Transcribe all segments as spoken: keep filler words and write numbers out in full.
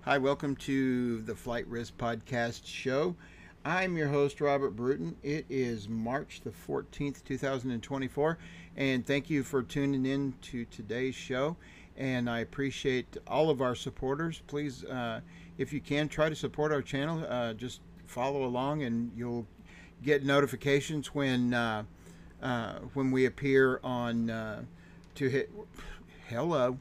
Hi, welcome to the Flight Risk Podcast show. I'm your host, Robert Bruton. It is March the fourteenth, two thousand twenty-four, and thank you for tuning in to today's show. And I appreciate all of our supporters. Please, uh, if you can, try to support our channel. Uh, just follow along, and you'll get notifications when uh, uh, when we appear on uh, to hit. Hello.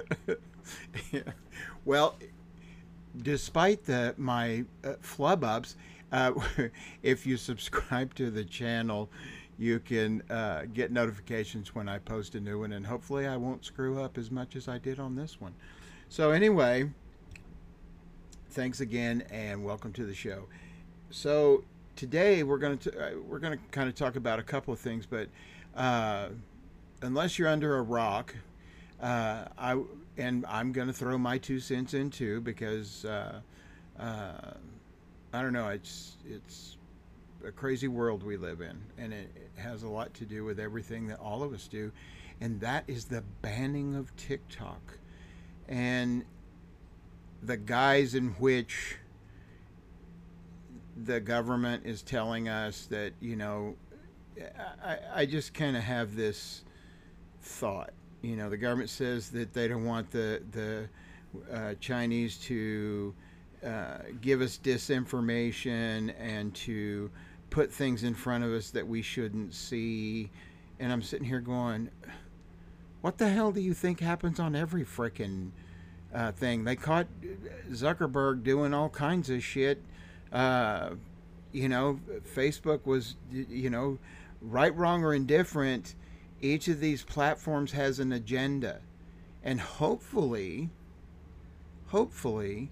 Well, despite the my uh, flub ups, uh, if you subscribe to the channel, you can uh, get notifications when I post a new one, and hopefully I won't screw up as much as I did on this one. So anyway, thanks again, and welcome to the show. So today we're going to uh, we're going to kind of talk about a couple of things, but uh, unless you're under a rock, uh, I and I'm going to throw my two cents in too because uh, uh, I don't know. It's it's a crazy world we live in, and it, it has a lot to do with everything that all of us do, and that is the banning of TikTok and the guise in which the government is telling us that you know. I, I just kind of have this thought. You know, the government says that they don't want the the uh, Chinese to uh, give us disinformation and to put things in front of us that we shouldn't see. And I'm sitting here going, what the hell do you think happens on every frickin' uh, thing? They caught Zuckerberg doing all kinds of shit. Uh, you know, Facebook was, you know, right, wrong, or indifferent. Each of these platforms has an agenda. And hopefully, hopefully,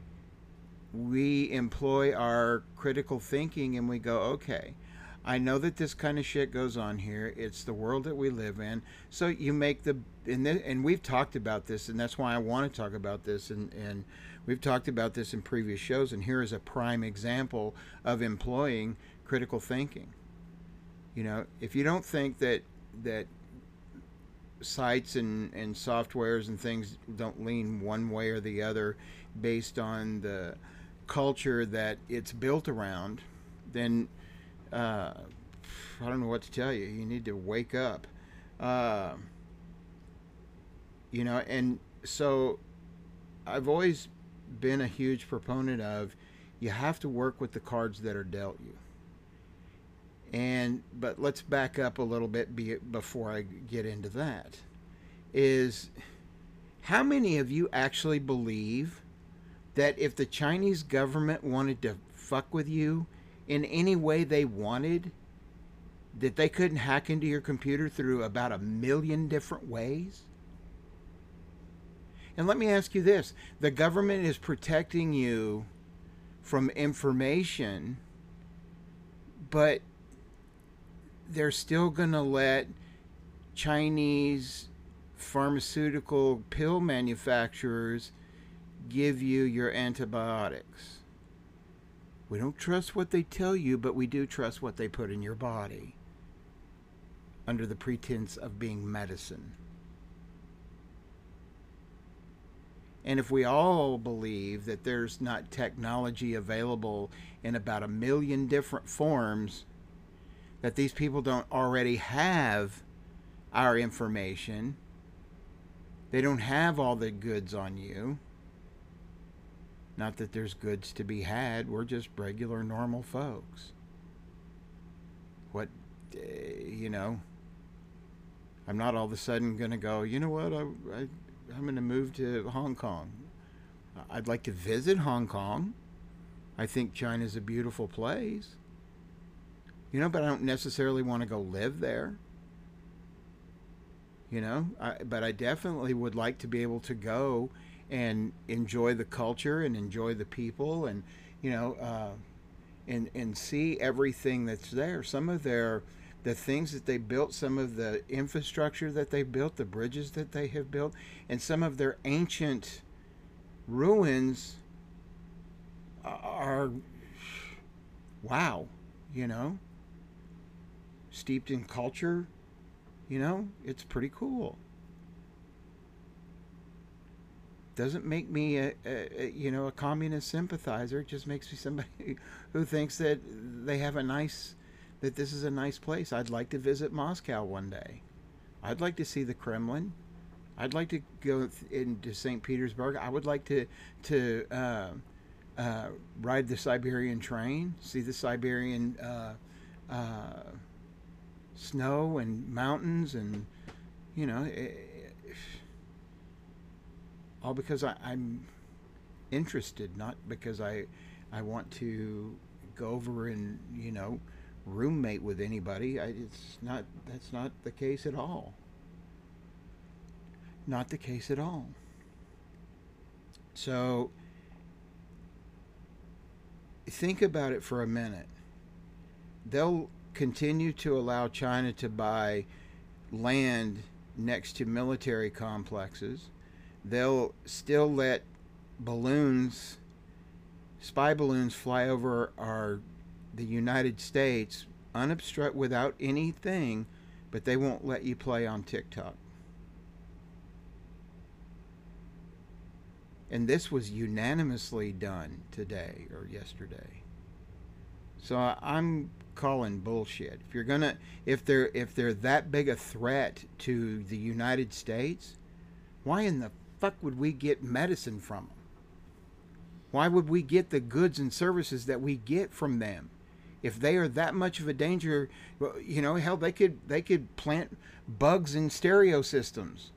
we employ our critical thinking and we go, okay, I know that this kind of shit goes on here. It's the world that we live in. So you make the, and, th- and we've talked about this, and that's why I want to talk about this. And, and we've talked about this in previous shows. And here is a prime example of employing critical thinking. You know, if you don't think that that sites and, and softwares and things don't lean one way or the other based on the culture that it's built around, then uh, I don't know what to tell you. You need to wake up. Uh, you know, and so I've always been a huge proponent of you have to work with the cards that are dealt you. And but let's back up a little bit be, before I get into that. Is how many of you actually believe that if the Chinese government wanted to fuck with you in any way they wanted, that they couldn't hack into your computer through about a million different ways? And let me ask you this, the government is protecting you from information, but they're still going to let Chinese pharmaceutical pill manufacturers give you your antibiotics. We don't trust what they tell you, but we do trust what they put in your body under the pretense of being medicine. And if we all believe that there's not technology available in about a million different forms, that these people don't already have our information, they don't have all the goods on you. Not that there's goods to be had, we're just regular, normal folks. What, uh, you know, I'm not all of a sudden going to go, you know what, I, I, I'm going to move to Hong Kong. I'd like to visit Hong Kong. I think China's a beautiful place. You know, but I don't necessarily want to go live there. You know, I, but I definitely would like to be able to go and enjoy the culture and enjoy the people and, you know, uh, and, and see everything that's there. Some of their, the things that they built, some of the infrastructure that they built, the bridges that they have built, and some of their ancient ruins are, wow, you know, steeped in culture, you know, it's pretty cool. doesn't make me a, a, a you know a communist sympathizer. It just makes me somebody who thinks that they have a nice that this is a nice place. I'd like to visit Moscow one day. I'd like to see the Kremlin. I'd like to go into Saint Petersburg. I would like to to uh, uh, ride the Siberian train, see the Siberian uh, uh, snow and mountains, and you know, it, all because I, I'm interested, not because I I want to go over and you know roommate with anybody. I, it's not that's not the case at all. Not the case at all. So think about it for a minute. They'll continue to allow China to buy land next to military complexes. They'll still let balloons, spy balloons, fly over our the United States unobstructed without anything, but they won't let you play on TikTok. And this was unanimously done today or yesterday. So I'm calling bullshit. If you're gonna, if they're if they're that big a threat to the United States, why in the fuck would we get medicine from them? Why would we get the goods and services that we get from them? If they are that much of a danger, you know, hell, they could they could plant bugs in stereo systems.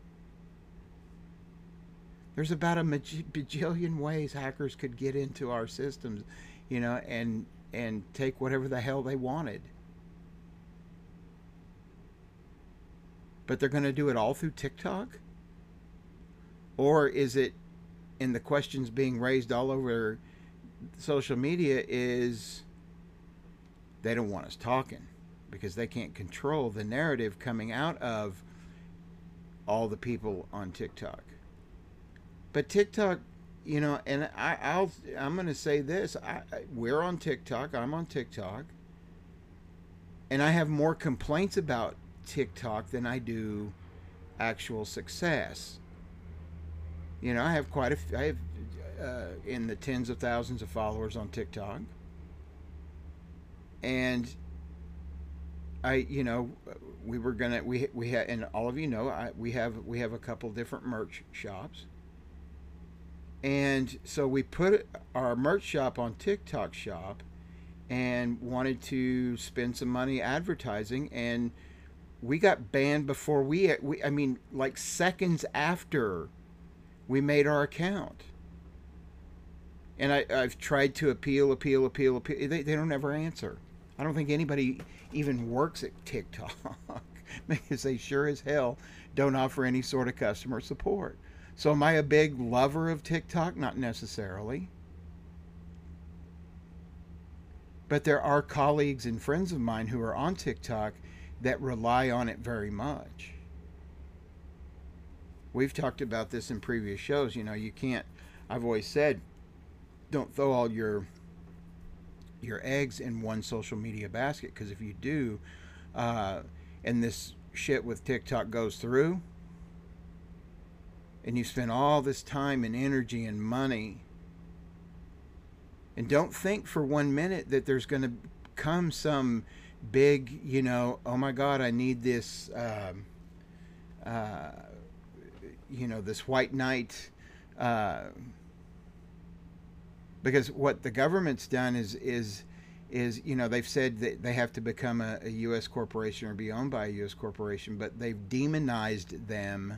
There's about a bajillion ways hackers could get into our systems, you know, and and take whatever the hell they wanted. But they're going to do it all through TikTok? Or is it, and the questions being raised all over social media is they don't want us talking because they can't control the narrative coming out of all the people on TikTok. But TikTok, you know, and I, I'll, I'm going to say this. I, I, we're on TikTok. I'm on TikTok. And I have more complaints about TikTok than I do actual success. You know, I have quite a, I have uh, in the tens of thousands of followers on TikTok. And I, you know, we were going to, we, we had, and all of you know, I, we have, we have a couple different merch shops. And so we put our merch shop on TikTok Shop and wanted to spend some money advertising, and we got banned before we, we I mean, like seconds after we made our account. And I, I've tried to appeal, appeal, appeal, appeal. They, they don't ever answer. I don't think anybody even works at TikTok because they sure as hell don't offer any sort of customer support. So am I a big lover of TikTok? Not necessarily. But there are colleagues and friends of mine who are on TikTok that rely on it very much. We've talked about this in previous shows. You know, you can't, I've always said, don't throw all your your eggs in one social media basket, because if you do, uh, and this shit with TikTok goes through, and you spend all this time and energy and money, and don't think for one minute that there's going to come some big, you know, oh my God, I need this, um, uh, you know, this white knight. Uh, because what the government's done is, is, is, you know, they've said that they have to become a, a U S corporation or be owned by a U S corporation, but they've demonized them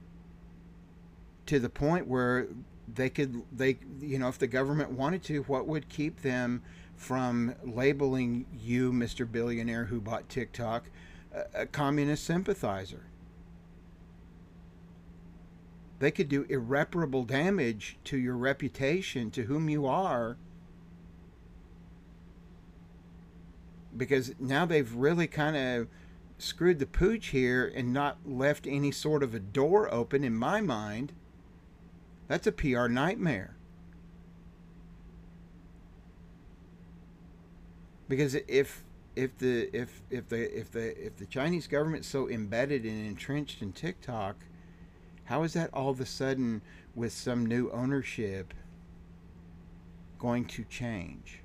to the point where they could, they, you know, if the government wanted to, what would keep them from labeling you, Mister Billionaire who bought TikTok, a, a communist sympathizer? They could do irreparable damage to your reputation, to whom you are, because now they've really kind of screwed the pooch here and not left any sort of a door open. In my mind, that's a P R nightmare. Because if if the if if the if the if the Chinese government's so embedded and entrenched in TikTok, how is that all of a sudden with some new ownership going to change?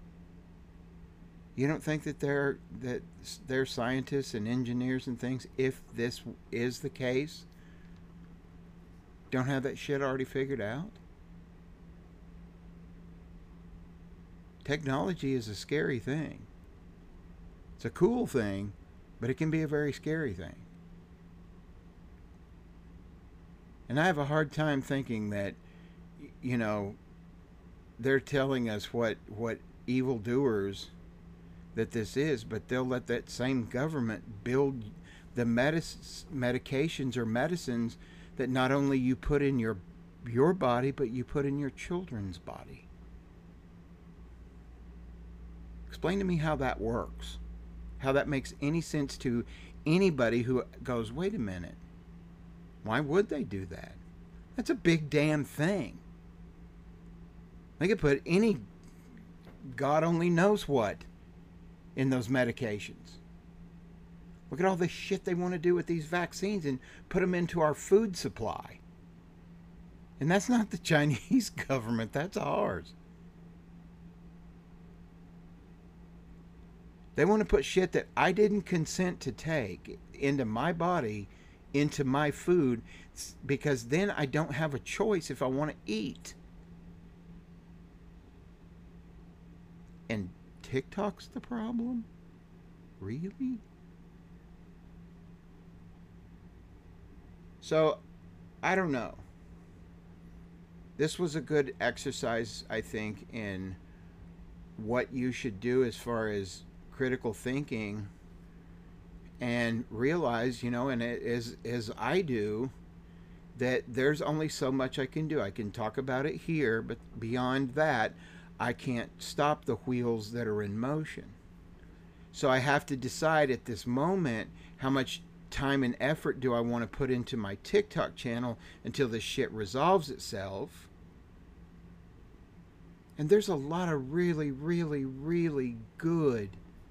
You don't think that they're that they're scientists and engineers and things, if this is the case, don't have that shit already figured out? Technology is a scary thing. It's a cool thing, but it can be a very scary thing. And I have a hard time thinking that, you know, they're telling us what what evildoers that this is, but they'll let that same government build the medic- medications or medicines that not only you put in your your body, but you put in your children's body. Explain to me how that works. How that makes any sense to anybody who goes, wait a minute, why would they do that? That's a big damn thing. They could put any God only knows what in those medications. Look at all the shit they want to do with these vaccines and put them into our food supply. And that's not the Chinese government, that's ours. They want to put shit that I didn't consent to take into my body, into my food, because then I don't have a choice if I want to eat. And TikTok's the problem? Really? So, I don't know. This was a good exercise, I think, in what you should do as far as critical thinking, and realize, you know, and as as I do, that there's only so much I can do. I can talk about it here, but beyond that, I can't stop the wheels that are in motion. So I have to decide at this moment how much time and effort do I want to put into my TikTok channel until this shit resolves itself. And there's a lot of really, really, really good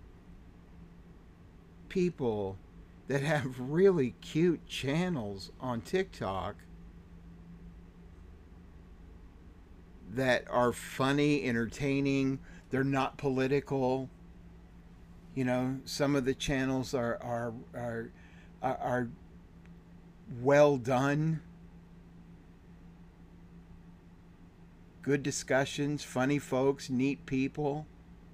people that have really cute channels on TikTok that are funny, entertaining. They're not political. You know, some of the channels are are are are, are well done. Good discussions, funny folks, neat people.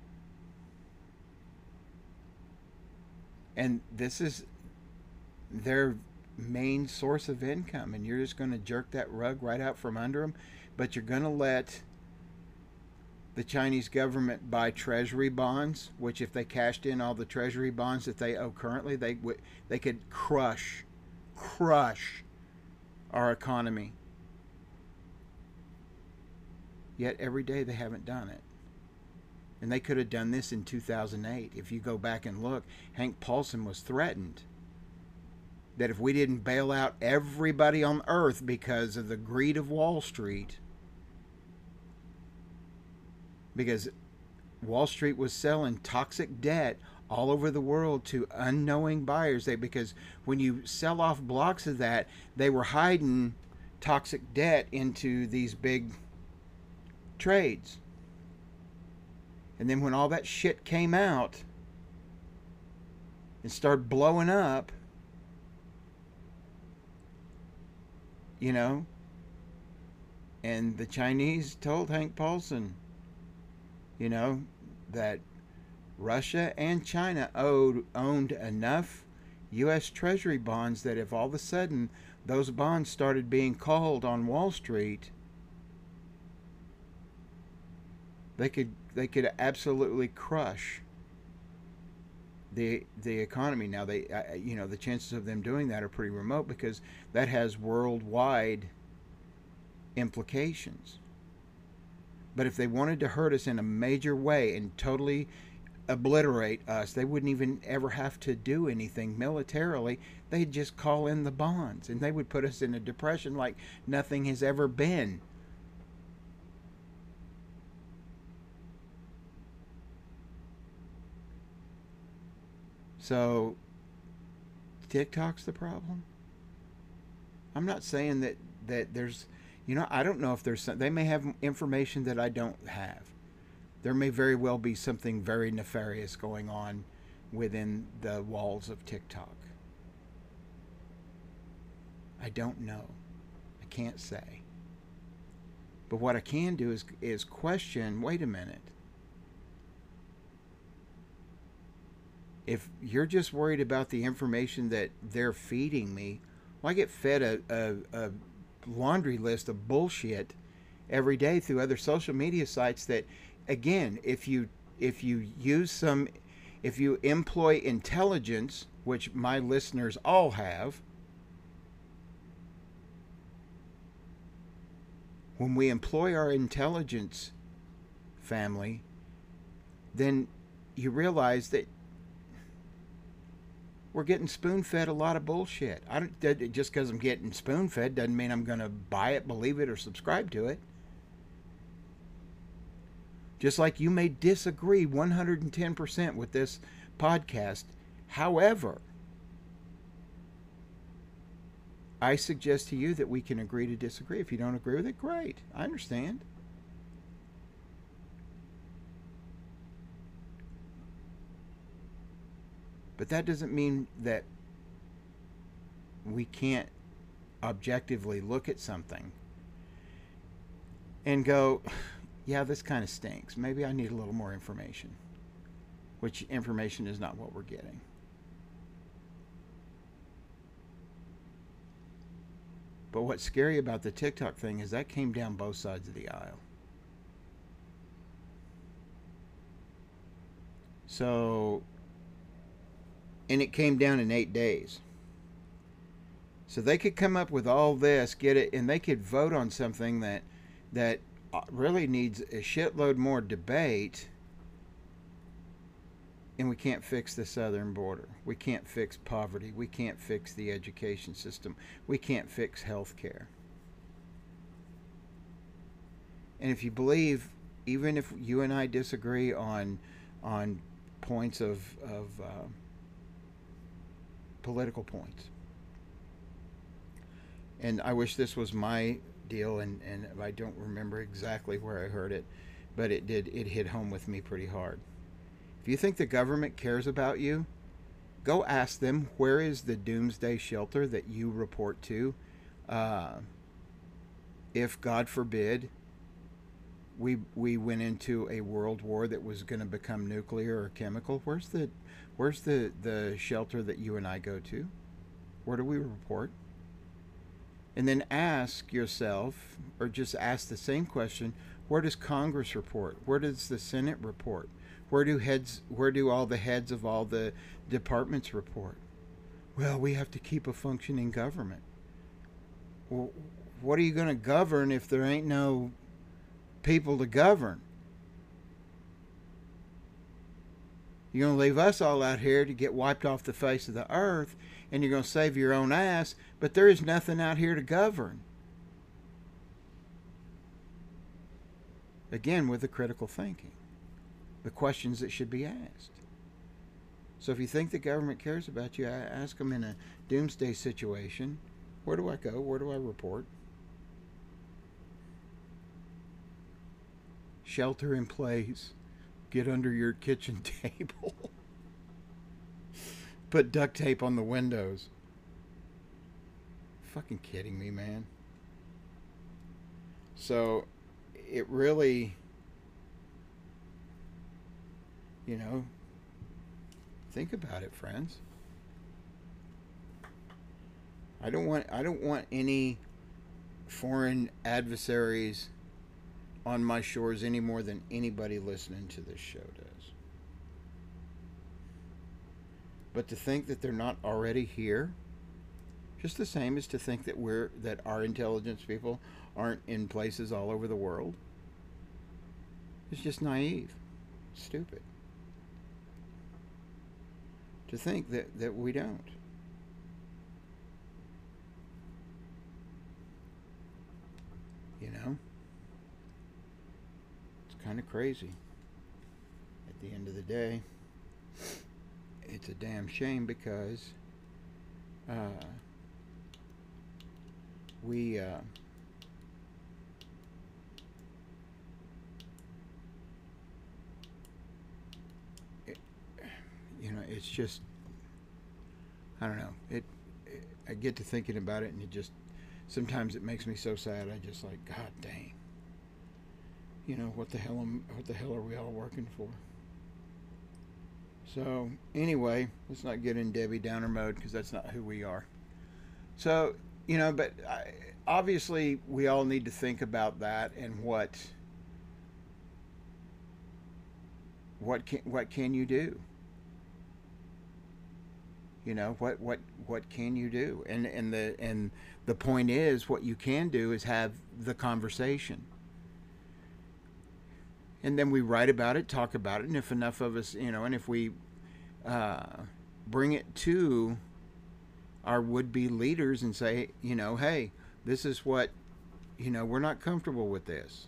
And this is their main source of income, and you're just going to jerk that rug right out from under them. But you're going to let the Chinese government buy treasury bonds, which if they cashed in all the treasury bonds that they owe currently, they would they could crush, crush our economy. Yet every day they haven't done it. And they could have done this in two thousand eight. If you go back and look, Hank Paulson was threatened that if we didn't bail out everybody on earth because of the greed of Wall Street, because Wall Street was selling toxic debt all over the world to unknowing buyers. They, because when you sell off blocks of that, they were hiding toxic debt into these big trades. And then when all that shit came out and started blowing up, you know, and the Chinese told Hank Paulson, you know, that Russia and China owed, owned enough U S Treasury bonds that if all of a sudden those bonds started being called on Wall Street, they could they could absolutely crush the the economy. Now they uh, you know, the chances of them doing that are pretty remote because that has worldwide implications. But if they wanted to hurt us in a major way and totally obliterate us, they wouldn't even ever have to do anything militarily. They'd just call in the bonds and they would put us in a depression like nothing has ever been. So TikTok's the problem. I'm not saying that that there's, You know, I don't know if there's some, they may have information that I don't have. There may very well be something very nefarious going on within the walls of TikTok. I don't know. I can't say. But what I can do is is question, wait a minute. If you're just worried about the information that they're feeding me, well, I get fed a, a, a laundry list of bullshit every day through other social media sites that, again, if you if you use some, if you employ intelligence, which my listeners all have, when we employ our intelligence, family, then you realize that we're getting spoon-fed a lot of bullshit. I don't, just because I'm getting spoon-fed doesn't mean I'm going to buy it, believe it, or subscribe to it. Just like you may disagree one hundred ten percent with this podcast. However, I suggest to you that we can agree to disagree. If you don't agree with it, great. I understand. But that doesn't mean that we can't objectively look at something and go, yeah, this kind of stinks. Maybe I need a little more information, which information is not what we're getting. But what's scary about the TikTok thing is that came down both sides of the aisle. So, and it came down in eight days. So they could come up with all this, get it, and they could vote on something that that really needs a shitload more debate, and we can't fix the southern border. We can't fix poverty. We can't fix the education system. We can't fix health care. And if you believe, even if you and I disagree on on points of, of uh, political points, and I wish this was my deal, and, and I don't remember exactly where I heard it, but it did, it hit home with me pretty hard. If you think the government cares about you, go ask them, where is the doomsday shelter that you report to? Uh, if, God forbid, we we went into a world war that was going to become nuclear or chemical, where's the where's the, the shelter that you and I go to? Where do we report? And then ask yourself, or just ask the same question, where does Congress report? Where does the Senate report? Where do heads where do all the heads of all the departments report? Well, we have to keep a functioning government. Well, what are you going to govern if there ain't no people to govern? You're going to leave us all out here to get wiped off the face of the earth, and you're going to save your own ass, but there is nothing out here to govern. Again, with the critical thinking, the questions that should be asked. So if you think the government cares about you, ask them in a doomsday situation, where do I go? Where do I report? Shelter in place. Get under your kitchen table. Put duct tape on the windows. Fucking kidding me, man. So it really, you know, think about it, friends. I don't want I don't want any foreign adversaries on my shores any more than anybody listening to this show does. But to think that they're not already here, just the same as to think that we're that our intelligence people aren't in places all over the world, it's just naive, stupid. To think that, that we don't. You know? Kind of crazy. At the end of the day, it's a damn shame because uh, we uh, it's just, I don't know. It, it I get to thinking about it, and it just sometimes it makes me so sad. I just like, God dang. You know, what the hell am, what the hell are we all working for? So anyway, let's not get in Debbie Downer mode, because that's not who we are. So, you know, but I, obviously we all need to think about that, and what what can what can you do? You know, what what what can you do? And and the and the point is, what you can do is have the conversation. And then we write about it, talk about it, and if enough of us, you know, and if we uh, bring it to our would-be leaders and say, you know, hey, this is what, you know, we're not comfortable with this.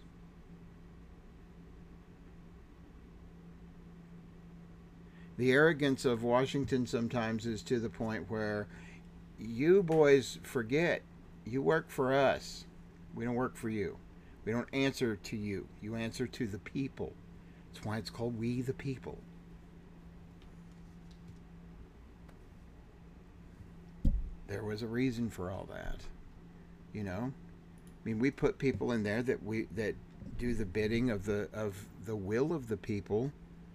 The arrogance of Washington sometimes is to the point where you boys forget you work for us. We don't work for you. We don't answer to you. You answer to the people. That's why it's called We the People. There was a reason for all that. You know? I mean, we put people in there that we that do the bidding of the of the will of the people.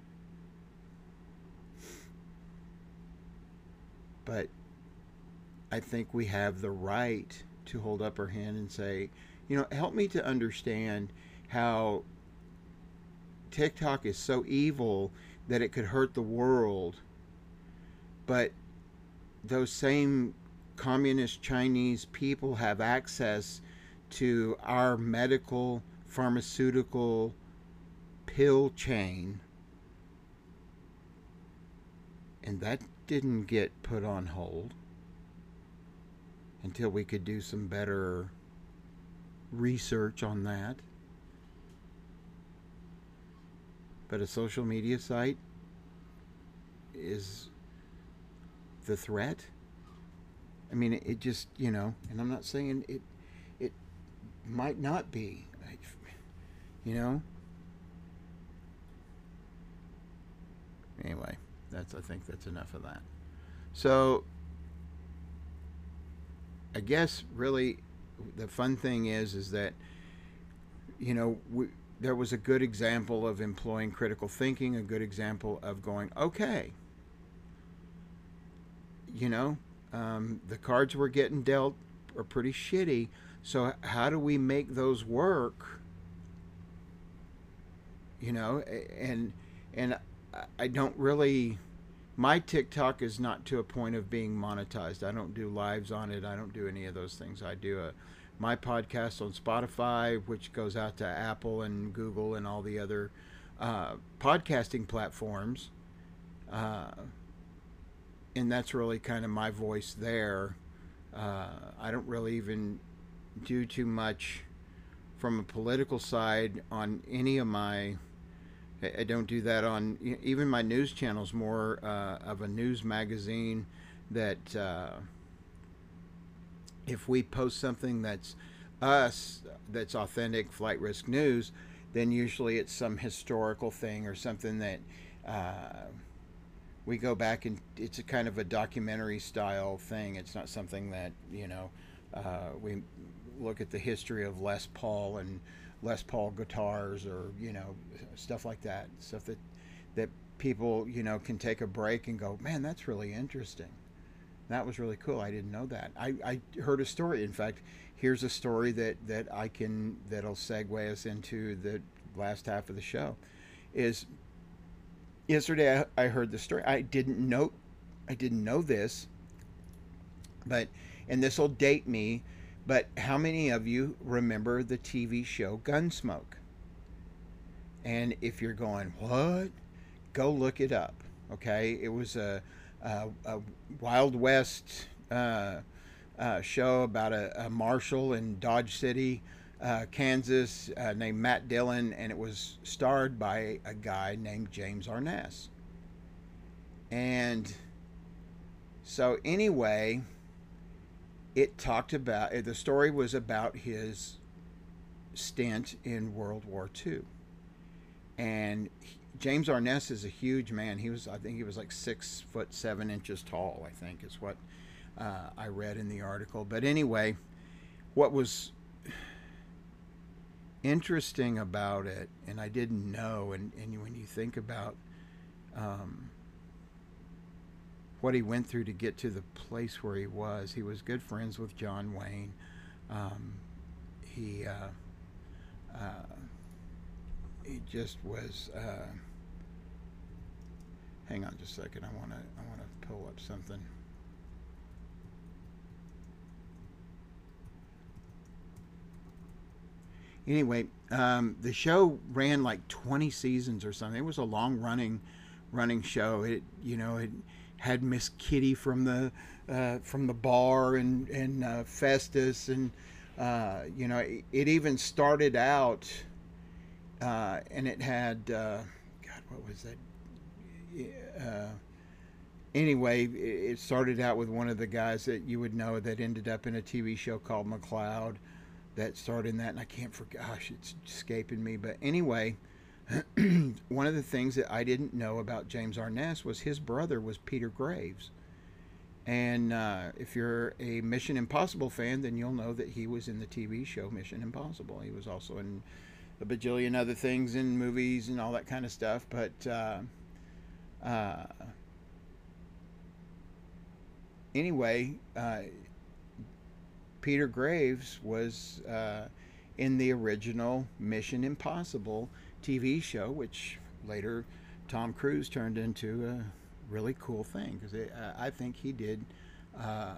But I think we have the right to hold up our hand and say, you know, help me to understand how TikTok is so evil that it could hurt the world, but those same communist Chinese people have access to our medical, pharmaceutical pill chain, and that didn't get put on hold until we could do some better research on that. But a social media site is the threat. I mean, it, it just, you know, and I'm not saying it it might not be, you know. Anyway, that's I think that's enough of that. So I guess really the fun thing is is that, you know, we, there was a good example of employing critical thinking, a good example of going, okay, you know, um, the cards we're getting dealt are pretty shitty, so how do we make those work? You know, and and I don't really, my TikTok is not to a point of being monetized. I don't do lives on it. I don't do any of those things. I do a my podcast on Spotify, which goes out to Apple and Google and all the other uh, podcasting platforms. Uh, and that's really kind of my voice there. Uh, I don't really even do too much from a political side on any of my, I don't do that on, even my news channel's more uh, of a news magazine that uh, if we post something that's us, that's authentic flight risk news, then usually it's some historical thing or something that uh, we go back and it's a kind of a documentary style thing. It's not something that, you know, uh, we look at the history of Les Paul and Les Paul guitars or, you know, stuff like that. Stuff that, that people, you know, can take a break and go, man, that's really interesting. That was really cool. I didn't know that. I, I heard a story. In fact, here's a story that, that I can, that'll segue us into the last half of the show. Is yesterday I, I heard the story. I didn't know, I didn't know this, but, and this will date me, but how many of you remember the T V show Gunsmoke? And if you're going, what? Go look it up. Okay. It was a, a, a Wild West uh, uh, show about a, a marshal in Dodge City, uh, Kansas, uh, named Matt Dillon, and it was starred by a guy named James Arness. And so anyway, it talked about, the story was about his stint in World War Two. and he, James Arness is a huge man. He was, I think, he was like six foot seven inches tall. I think is what uh, I read in the article. But anyway, what was interesting about it, and I didn't know, and, and when you think about um, what he went through to get to the place where he was, he was good friends with John Wayne. Um, he uh, uh, he just was. Uh, hang on just a second. I want to I want to pull up something. Anyway, um, the show ran like twenty seasons or something. It was a long running, running show. It, you know, it had Miss Kitty from the uh, from the bar, and and uh, Festus, and uh, you know, it, it even started out, uh, and it had uh, God, what was that? Uh, anyway, it started out with one of the guys that you would know that ended up in a T V show called McCloud that started in that, and I can't forget, gosh, it's escaping me. But anyway, one of the things that I didn't know about James Arness was his brother was Peter Graves. And uh, if you're a Mission Impossible fan, then you'll know that he was in the T V show Mission Impossible. He was also in a bajillion other things in movies and all that kind of stuff. But uh, uh, anyway, uh, Peter Graves was uh, in the original Mission Impossible T V show, which later Tom Cruise turned into a really cool thing, because uh, I think he did. Uh,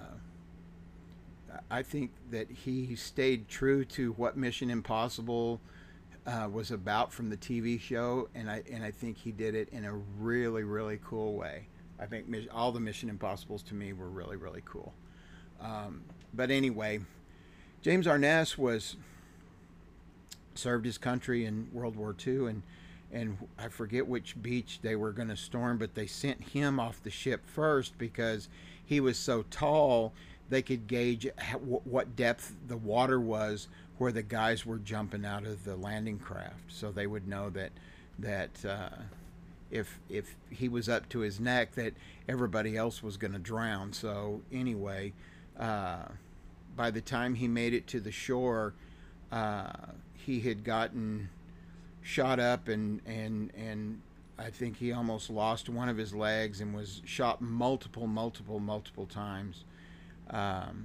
I think that he stayed true to what Mission Impossible uh, was about from the T V show, and I and I think he did it in a really really cool way. I think all the Mission Impossibles to me were really really cool. Um, but anyway, James Arness was served his country in World War Two, and and I forget which beach they were going to storm, but they sent him off the ship first because he was so tall they could gauge what depth the water was where the guys were jumping out of the landing craft, so they would know that that uh, if if he was up to his neck, that everybody else was going to drown. So anyway, uh, by the time he made it to the shore, uh, he had gotten shot up, and and and I think he almost lost one of his legs and was shot multiple multiple multiple times. Um,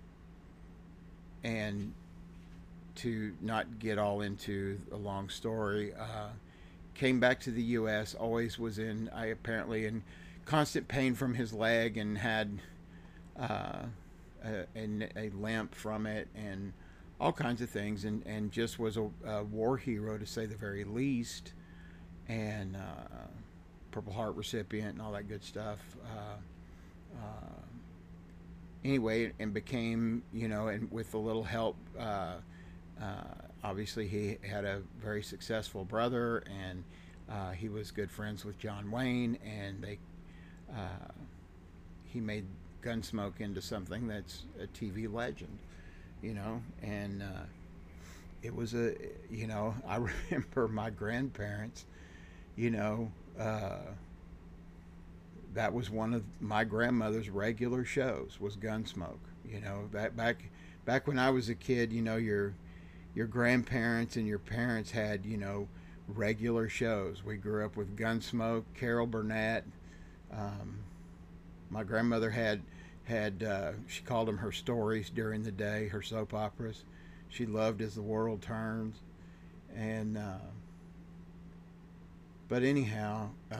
and to not get all into a long story, uh, came back to the U S, always was in, I apparently in constant pain from his leg, and had uh, a, a, a limp from it, and all kinds of things, and, and just was a, a war hero, to say the very least, and uh, Purple Heart recipient and all that good stuff. Uh, uh, anyway, and became, you know, and with a little help, uh, uh, obviously he had a very successful brother, and uh, he was good friends with John Wayne, and they uh, he made Gunsmoke into something that's a T V legend, you know, and uh, it was a, you know, I remember my grandparents, you know, uh, that was one of my grandmother's regular shows, was Gunsmoke. You know, that back back when I was a kid, you know, your your grandparents and your parents had, you know, regular shows. We grew up with Gunsmoke, Carol Burnett. Um, my grandmother had had uh, she called them her stories during the day, her soap operas. She loved As the World Turns, and uh, but anyhow. Uh,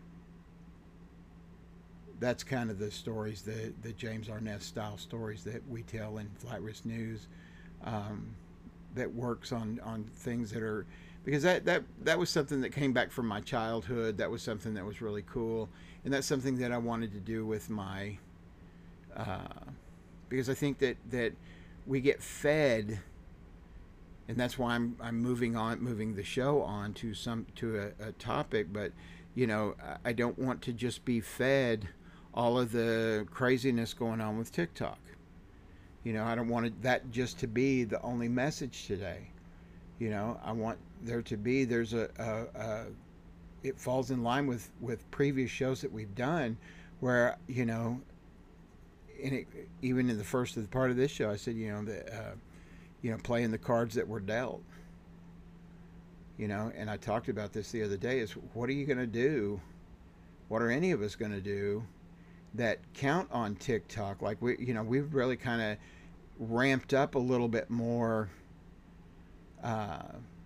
That's kind of the stories, the, the James Arness style stories that we tell in Flat Risk News, um, that works on, on things that are, because that, that, that was something that came back from my childhood. That was something that was really cool. And that's something that I wanted to do with my, uh, because I think that, that we get fed, and that's why I'm, I'm moving on, moving the show on to some, to a, a topic, but, you know, I don't want to just be fed all of the craziness going on with TikTok. You know, I don't want it, that just to be the only message today. You know, I want there to be, there's a, a, a it falls in line with, with previous shows that we've done where, you know, in it, even in the first of the part of this show, I said, you know, that, uh, you know, playing the cards that were dealt, you know, and I talked about this the other day is what are you going to do? What are any of us going to do that count on TikTok? Like we, you know, we've really kind of ramped up a little bit more uh,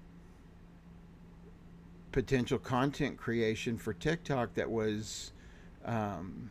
potential content creation for TikTok that was, um,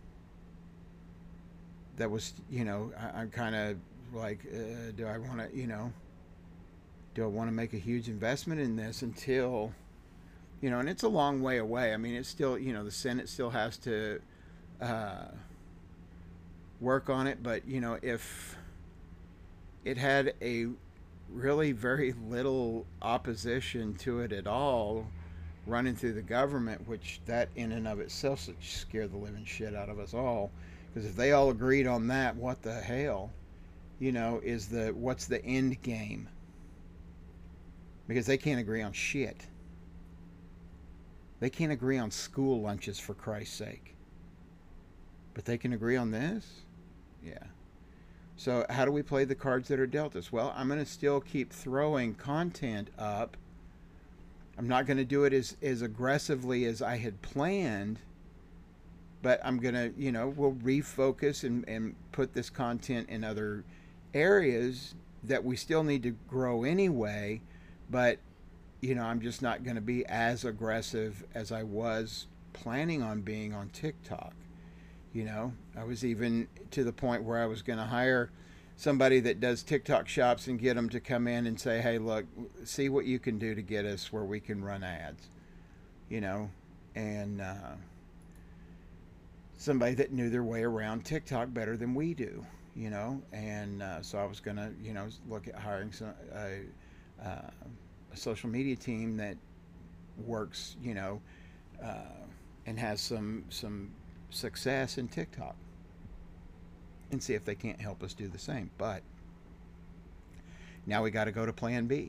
that was, you know, I, I'm kind of like, uh, do I want to, you know, do I want to make a huge investment in this until, you know, and it's a long way away. I mean, it's still, you know, the Senate still has to uh, work on it, but, you know, if it had a really very little opposition to it at all running through the government, which that in and of itself should scare the living shit out of us all. Because if they all agreed on that, what the hell, you know, is the what's the end game? Because they can't agree on shit. They can't agree on school lunches, for Christ's sake. But they can agree on this? Yeah. So how do we play the cards that are dealt us? Well, I'm going to still keep throwing content up. I'm not going to do it as, as aggressively as I had planned, but I'm going to, you know, we'll refocus and, and put this content in other areas that we still need to grow anyway, but, you know, I'm just not going to be as aggressive as I was planning on being on TikTok. You know, I was even to the point where I was going to hire somebody that does TikTok shops and get them to come in and say, hey, look, see what you can do to get us where we can run ads, you know, and uh, somebody that knew their way around TikTok better than we do, you know, and uh, so I was going to, you know, look at hiring some, uh, uh, a social media team that works, you know, uh, and has some, some, success in TikTok and see if they can't help us do the same. But now we got to go to plan B.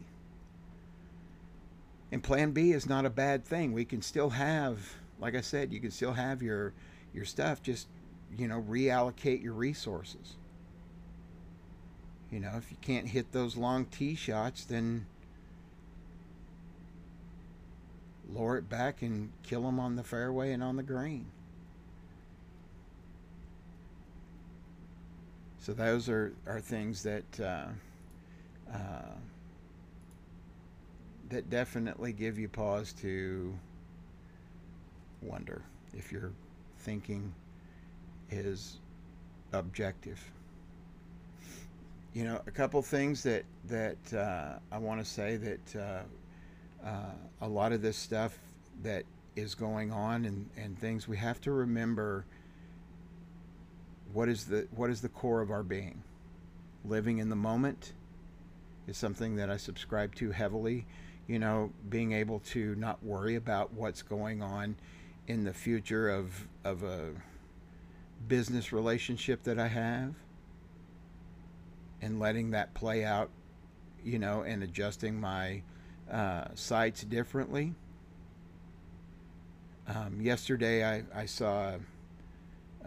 And plan B is not a bad thing. We can still have, like I said, you can still have your your stuff, just, you know, reallocate your resources. You know, if you can't hit those long tee shots, then lower it back and kill them on the fairway and on the green. So those are, are things that uh, uh, that definitely give you pause to wonder if your thinking is objective. You know, a couple things that that uh, I want to say that uh, uh, a lot of this stuff that is going on and, and things we have to remember. What is the what is the core of our being? Living in the moment is something that I subscribe to heavily. You know, being able to not worry about what's going on in the future of of a business relationship that I have, and letting that play out, you know, and adjusting my uh, sights differently. Um, yesterday, I I saw. Uh,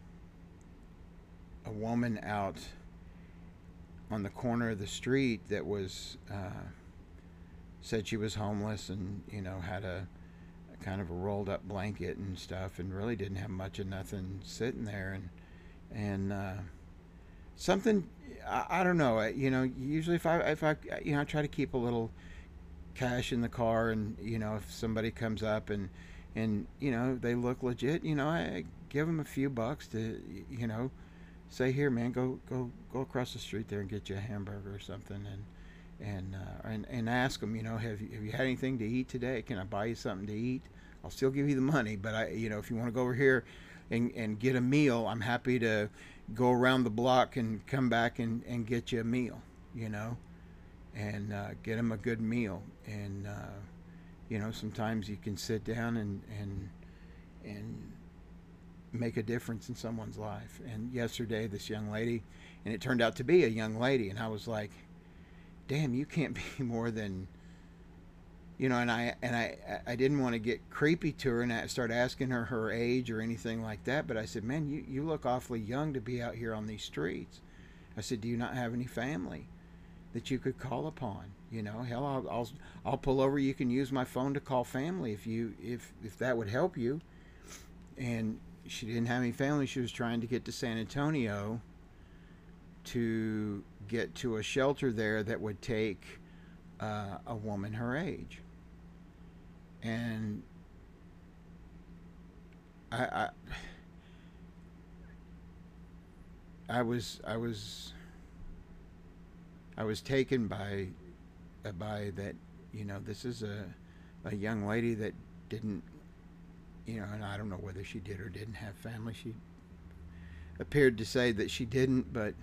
a woman out on the corner of the street that was uh, said she was homeless and, you know, had a, a kind of a rolled up blanket and stuff and really didn't have much of nothing sitting there, and and uh, something I, I don't know, you know, usually if I if I you know I try to keep a little cash in the car, and, you know, if somebody comes up and and you know they look legit, you know, I give them a few bucks to, you know, say, here, man, go go go across the street there and get you a hamburger or something, and and uh, and, and ask them, you know, have you, have you had anything to eat today? Can I buy you something to eat? I'll still give you the money, but I, you know, if you want to go over here and, and get a meal, I'm happy to go around the block and come back and, and get you a meal, you know, and uh, get them a good meal. And uh, you know, sometimes you can sit down and and and make a difference in someone's life. And yesterday, this young lady, and it turned out to be a young lady, and I was like, damn, you can't be more than, you know, and I and I I didn't want to get creepy to her and I start asking her her age or anything like that. But I said, man, you you look awfully young to be out here on these streets. I said, do you not have any family that you could call upon? You know, hell, I'll I'll, I'll pull over. You can use my phone to call family if you if if that would help you. And she didn't have any family. She was trying to get to San Antonio to get to a shelter there that would take uh, a woman her age. And I, I I was I was I was taken by by that, you know, this is a a young lady that didn't, you know, and I don't know whether she did or didn't have family. She appeared to say that she didn't, but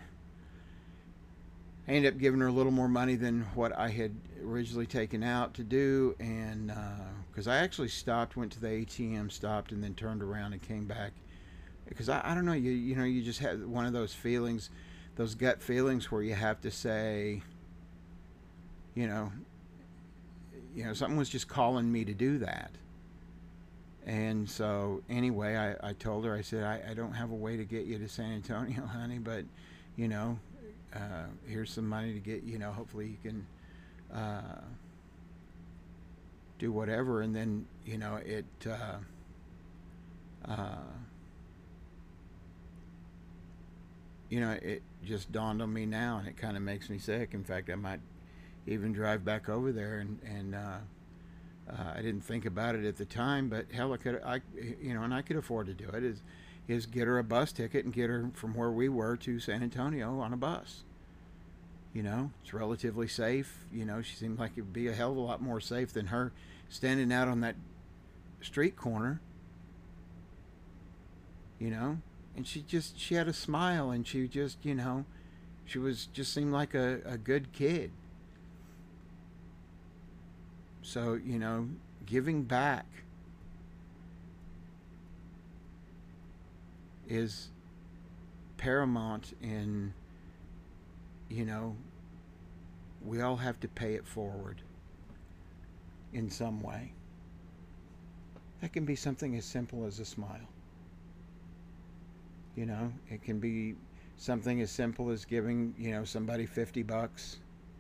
I ended up giving her a little more money than what I had originally taken out to do, and because uh, I actually stopped, went to the A T M, stopped, and then turned around and came back. Because I, I don't know, you you know, you just have one of those feelings, those gut feelings where you have to say, you know, you know, something was just calling me to do that. And so anyway, I, I told her, I said, I, I don't have a way to get you to San Antonio, honey, but, you know, uh, here's some money to get, you know, hopefully you can uh, do whatever. And then, you know, it, uh, uh, you know, it just dawned on me now, and it kind of makes me sick. In fact, I might even drive back over there, and, and uh, uh, I didn't think about it at the time, but hell, I could, I, you know, and I could afford to do it, is, is get her a bus ticket and get her from where we were to San Antonio on a bus. You know, it's relatively safe. You know, she seemed like it would be a hell of a lot more safe than her standing out on that street corner. You know, and she just, she had a smile, and she just, you know, she was, just seemed like a, a good kid. So, you know, giving back is paramount in, you know, we all have to pay it forward in some way. That can be something as simple as a smile. You know, it can be something as simple as giving, you know, somebody fifty bucks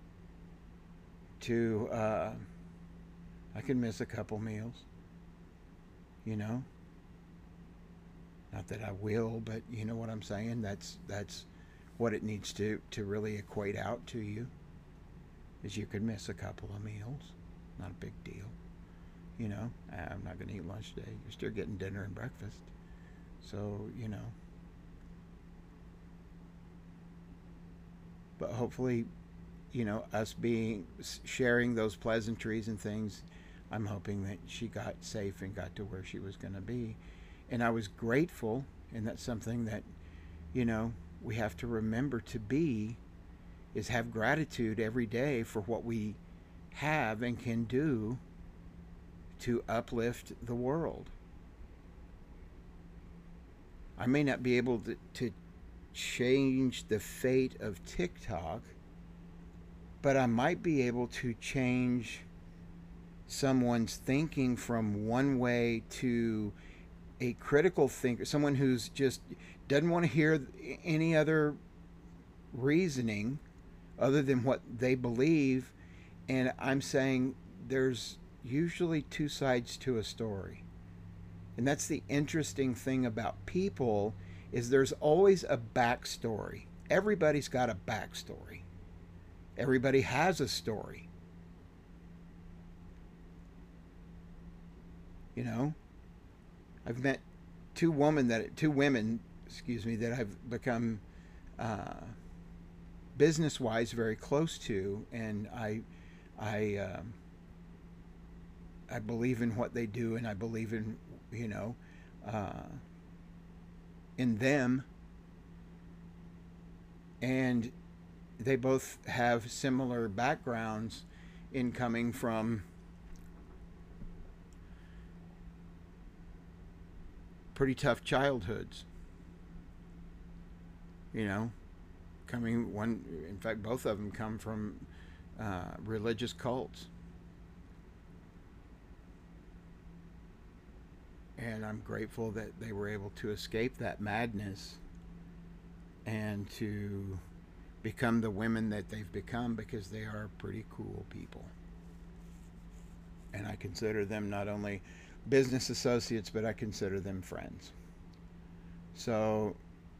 to, uh, I can miss a couple meals, you know. Not that I will, but you know what I'm saying? That's that's what it needs to, to really equate out to you, is you could miss a couple of meals. Not a big deal. You know, I'm not going to eat lunch today. You're still getting dinner and breakfast. So, you know. But hopefully, you know, us being, sharing those pleasantries and things, I'm hoping that she got safe and got to where she was going to be. And I was grateful, and that's something that, you know, we have to remember to be, is have gratitude every day for what we have and can do to uplift the world. I may not be able to, to change the fate of TikTok, but I might be able to change someone's thinking from one way to a critical thinker, someone who's just doesn't want to hear any other reasoning other than what they believe. And I'm saying there's usually two sides to a story. And that's the interesting thing about people, is there's always a backstory. Everybody's got a backstory. Everybody has a story. You know, I've met two women that two women, excuse me, that I've become uh, business-wise very close to, and I, I, uh, I believe in what they do, and I believe in, you know, uh, in them, and they both have similar backgrounds in coming from pretty tough childhoods. You know, coming one, in fact, both of them come from uh, religious cults. And I'm grateful that they were able to escape that madness and to become the women that they've become, because they are pretty cool people. And I consider them not only business associates, but I consider them friends. So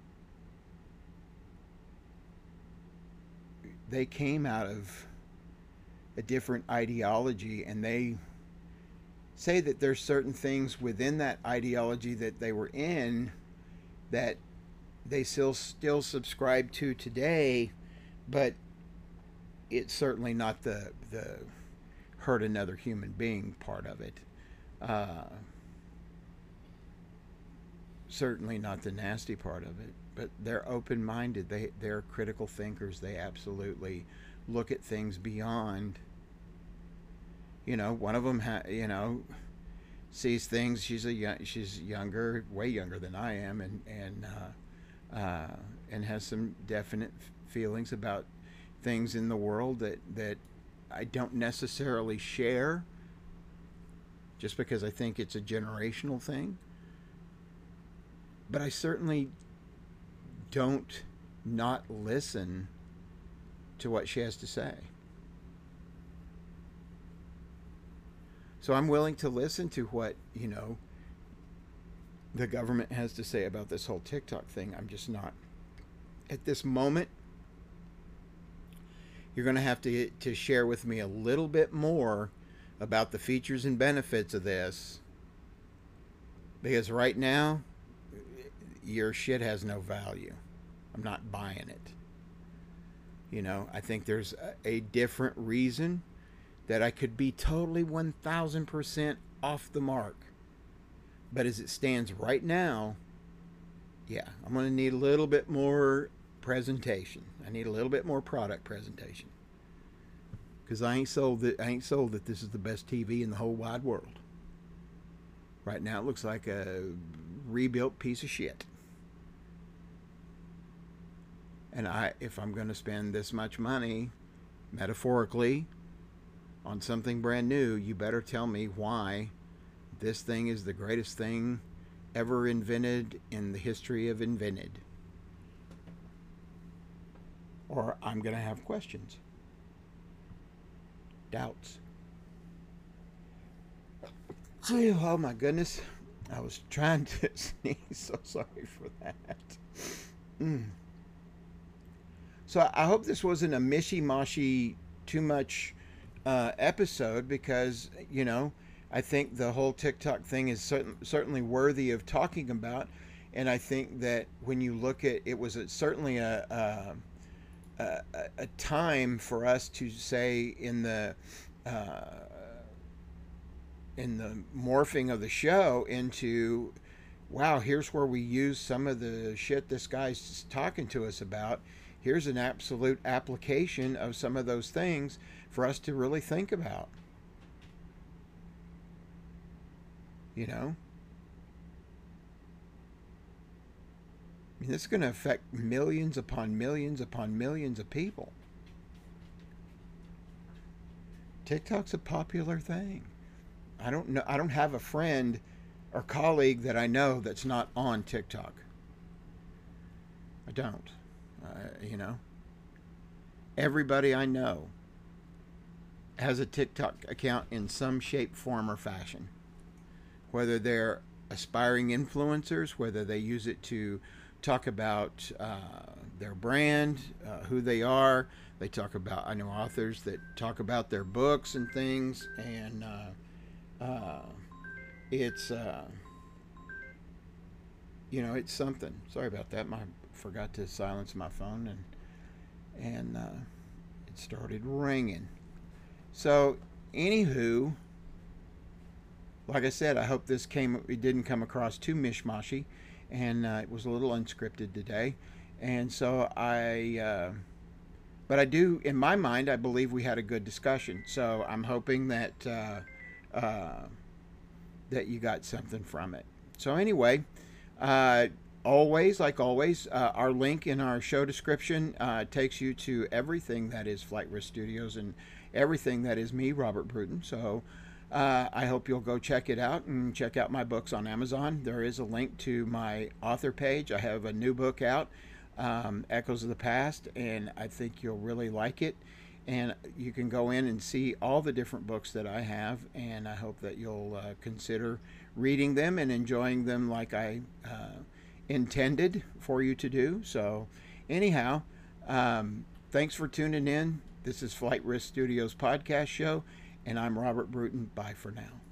they came out of a different ideology, and they say that there's certain things within that ideology that they were in that they still still subscribe to today, but it's certainly not the the hurt another human being part of it. Uh, certainly not the nasty part of it, but they're open-minded. They they're critical thinkers. They absolutely look at things beyond. You know, one of them, ha- you know, sees things. She's a young, she's younger, way younger than I am, and and uh, uh, and has some definite feelings about things in the world that that I don't necessarily share, just because I think it's a generational thing. But I certainly don't not listen to what she has to say. So I'm willing to listen to what, you know, the government has to say about this whole TikTok thing. I'm just not. At this moment, you're going to have to to share with me a little bit more about the features and benefits of this, because right now your shit has no value. I'm not buying it. You know, I think there's a, a different reason that I could be totally one thousand percent off the mark. But as it stands right now, yeah, I'm going to need a little bit more presentation. I need a little bit more product presentation. Because I ain't sold that I ain't sold that this is the best T V in the whole wide world. Right now it looks like a rebuilt piece of shit. And I if I'm going to spend this much money, metaphorically, on something brand new, you better tell me why this thing is the greatest thing ever invented in the history of invented. Or I'm going to have questions, doubts. Gee, oh my goodness. I was trying to sneeze. So sorry for that. Mm. So I hope this wasn't a mishy-moshy, too much uh, episode, because, you know, I think the whole TikTok thing is certain, certainly worthy of talking about. And I think that when you look at it, was a, certainly a, a, a, a time for us to say in the uh, in the morphing of the show into, wow, here's where we use some of the shit this guy's talking to us about. Here's an absolute application of some of those things for us to really think about. You know? I mean, this is going to affect millions upon millions upon millions of people. TikTok's a popular thing. I don't know. I don't have a friend or colleague that I know that's not on TikTok. I don't. Uh, you know, everybody I know has a TikTok account in some shape, form, or fashion. Whether they're aspiring influencers, whether they use it to talk about uh, their brand, uh, who they are. They talk about, I know authors that talk about their books and things, and uh, uh, it's, uh, you know, it's something. Sorry about that. My forgot to silence my phone, and and uh, it started ringing. So, anywho, like I said, I hope this came. It didn't come across too mishmashy, and uh, it was a little unscripted today. And so I, uh, but I do, in my mind, I believe we had a good discussion. So I'm hoping that uh, uh, that you got something from it. So anyway, uh, always, like always, uh, our link in our show description uh, takes you to everything that is Flight Risk Studios and everything that is me, Robert Bruton. So uh, I hope you'll go check it out and check out my books on Amazon. There is a link to my author page. I have a new book out, um, Echoes of the Past, and I think you'll really like it. And you can go in and see all the different books that I have, and I hope that you'll uh, consider reading them and enjoying them like I uh, intended for you to do. So, anyhow, um, thanks for tuning in. This is Flight Risk Studios podcast show, and I'm Robert Bruton. Bye for now.